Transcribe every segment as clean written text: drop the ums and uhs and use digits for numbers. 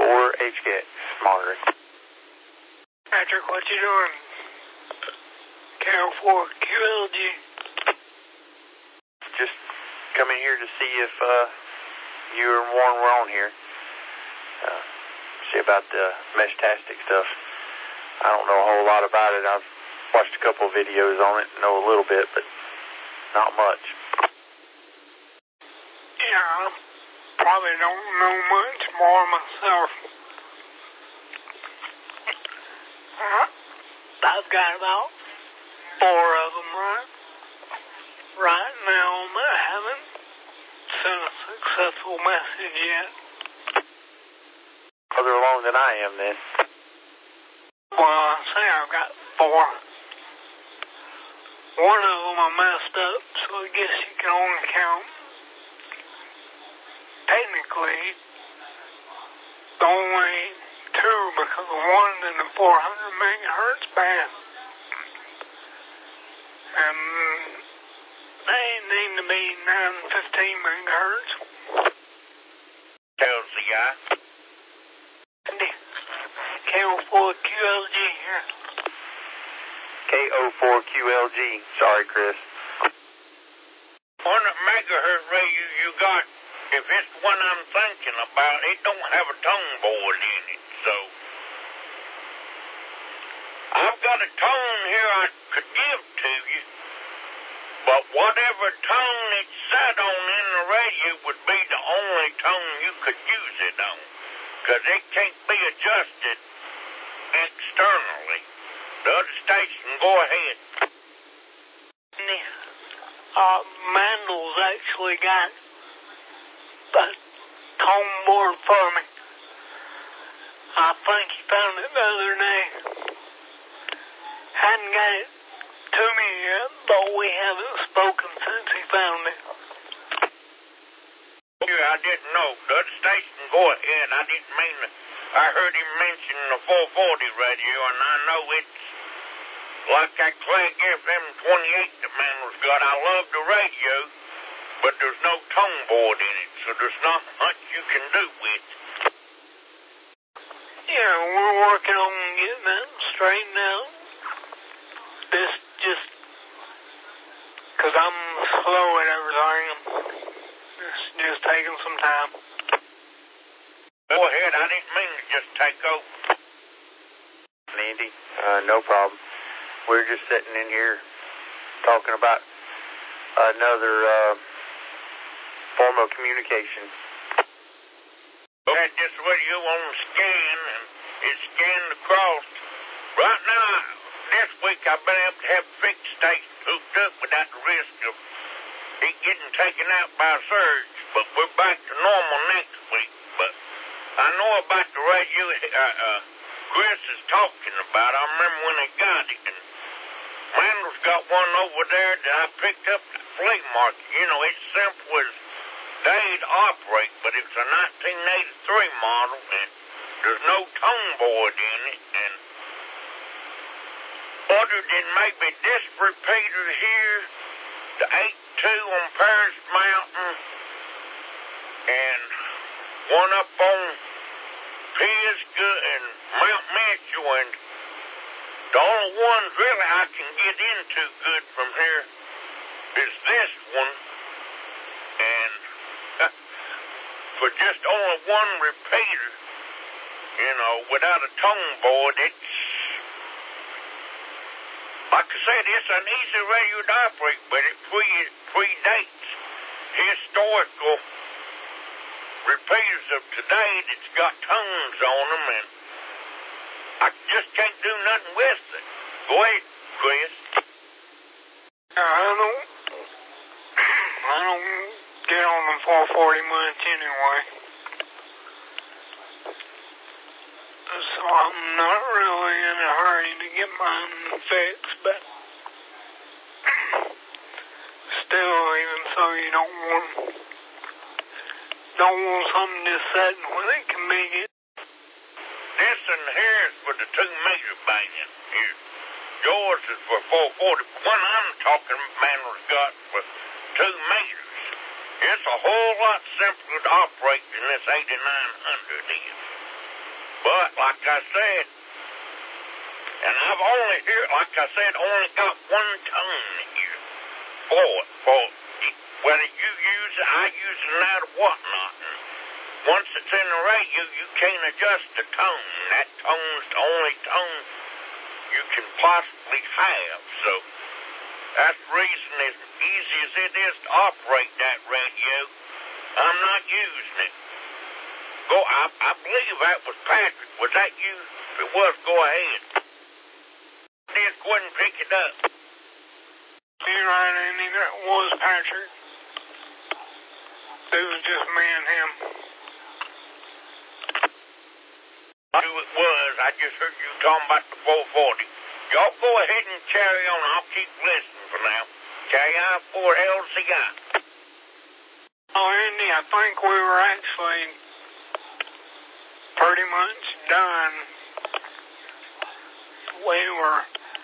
HGX monitoring. Patrick, what you doing? KO4 QLG. Just coming here to see if you and Warren were on here. See about the Meshtastic stuff. I don't know a whole lot about it. I've watched a couple of videos on it, know a little bit, but not much. Yeah, I probably don't know much more myself. I've got about 4 of them right now, but I haven't sent a successful message yet. Further along than I am, then. Well, I say I've got 4. One of them I messed up, so I guess you can only count. Technically, only 2 because one's in the 400 megahertz band. And they need to be 915 megahertz. Tells the guy. KO4 QLG here. KO4 QLG. Sorry, Chris. On the megahertz radio you got, if it's the one I'm thinking about, it don't have a tone board in it, so I've got a tone here I could give to you, but whatever tone it's set on in the radio would be the only tone you could use it on, because it can't be adjusted externally. The other station, go ahead. Mandel's actually got a tone board for me. I think he found it the other day. Hadn't got it to me yet, but we haven't spoken since he found it. Yeah, I didn't know. The other station, go ahead. I didn't mean to. I heard him mention the 440 radio, and I know it's like that Clegg FM 28 that Mandel's got. I love the radio, but there's no tone board in it, so there's not much you can do with it. Yeah, we're working on getting that straightened out. This just because I'm slow at everything. It's just taking some time. Go ahead, I didn't mean to just take over. Andy, no problem. We're just sitting in here talking about another form of communication. Okay, just what you want to scan, and it's scanned across. Right now, this week I've been able to have fixed stations hooked up without the risk of it getting taken out by a surge, but we're back to normal next week. But I know about the radio Chris is talking about. I remember when they got it, and Mandel's got one over there that I picked up at the flea market. You know, it's simple as day to operate, but it's a 1983 model, and there's no tone board in it, and other than maybe this repeater here, the 82 on Paris Mountain, and one up on Pisgah and Mount Mitchell, and the only ones really I can get into good from here is this one, and for just only one repeater, you know, without a tone board, it's, like I said, it's an easy radio to operate, but it predates historical repeaters of today that's got tones on them, and I just can't do nothing with it. Go ahead, Chris. I don't get on the 440 much anyway. So I'm not really in a hurry to get mine fixed, but still, even so, you don't want something just sitting when it can be get. This and here is for the 2-meter band. Here, yours is for 440. One I'm talking Mandel's got for 2 meters. It's a whole lot simpler to operate than this 8900 is. But, like I said, and I've only here, like I said, only got one tone here for whether you use it, I use it now or whatnot. And once it's in the radio, you can't adjust the tone. That tone's the only tone you can possibly have. So that's the reason, as easy as it is to operate that radio, I'm not using it. I believe that was Patrick. Was that you? If it was, go ahead. Just go ahead and pick it up. You're right, Andy. That was Patrick. It was just me and him. Who it was, I just heard you talking about the 440. Y'all go ahead and carry on. I'll keep listening for now. KI4LCI. Oh, Andy, I think we were actually pretty much done. We were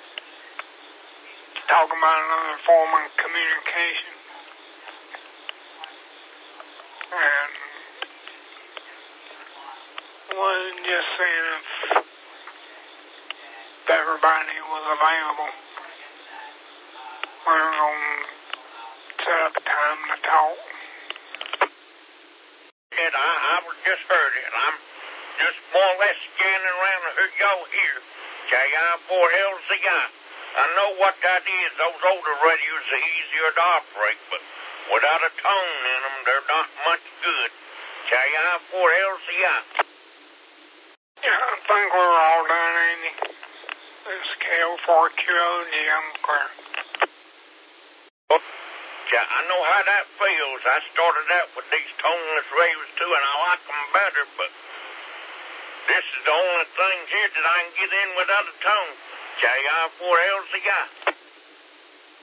talking about another form of communication. And was just seeing if everybody was available. We were going to set up a time to talk. And I just heard it. I'm just more or less scanning around and heard y'all here. KI4LCI. I know what that is. Those older radios are easier to operate, but without a tone in them, they're not much good. KI4LCI. Yeah, I think we were all done, Andy. It's KO4QOG, I'm clear. I know how that feels. I started out with these toneless radios too, and I like them better, but this is the only thing here that I can get in without a tone. KI4LCI.